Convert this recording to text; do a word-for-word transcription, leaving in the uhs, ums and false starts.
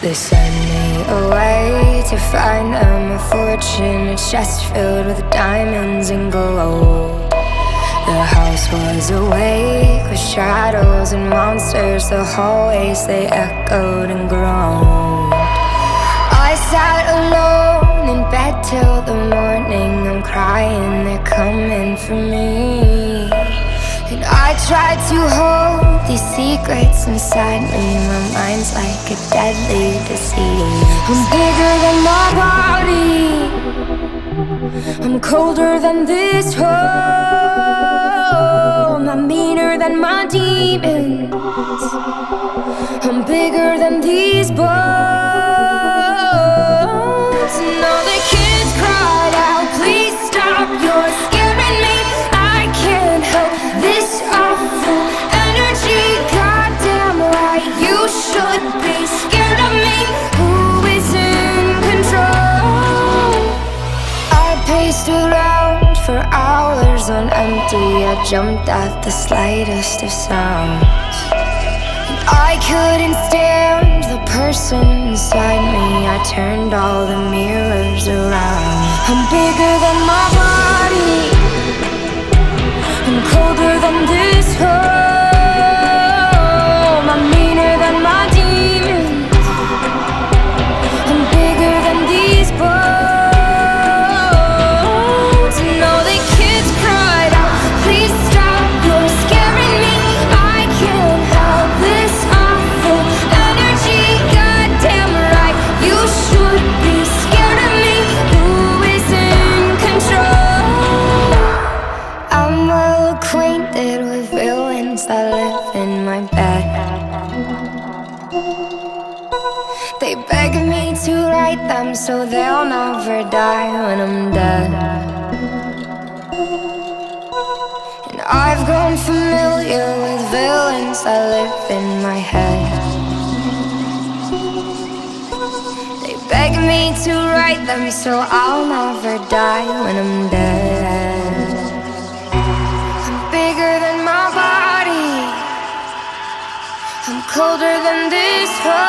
They send me away to find them a fortune, a chest filled with diamonds and gold. The house was awake with shadows and monsters. The hallways, they echoed and groaned. I sat alone in bed till the morning. I'm crying, they're coming for me. And I tried to hold these secrets inside me. My mind's like a deadly disease. I'm bigger than my body, I'm colder than this home. I'm meaner than my demons, I'm bigger than these bones. And all the kids cried out, please stop, you're scaring me. I can't help this awful energy. Goddamn right, you should be scared of me. Who is in control? I paced around for hours on empty. I jumped at the slightest of sounds. And I couldn't stand the person inside me. I turned all the mirrors around. I'm bigger than my body, I'm colder than this home. I'm meaner than my demons, I'm bigger than these bones. And all the kids cried out, please stop, you're scaring me. I can't help this awful energy. Goddamn right, you should be scared of me. Who is in control? I'm well acquainted with villains that live in my bed. They beg me to write them so they'll never die when I'm dead. And I've grown familiar with villains that live in my head. They beg me to write them so I'll never die when I'm dead. I'm bigger than my body, I'm colder than this home.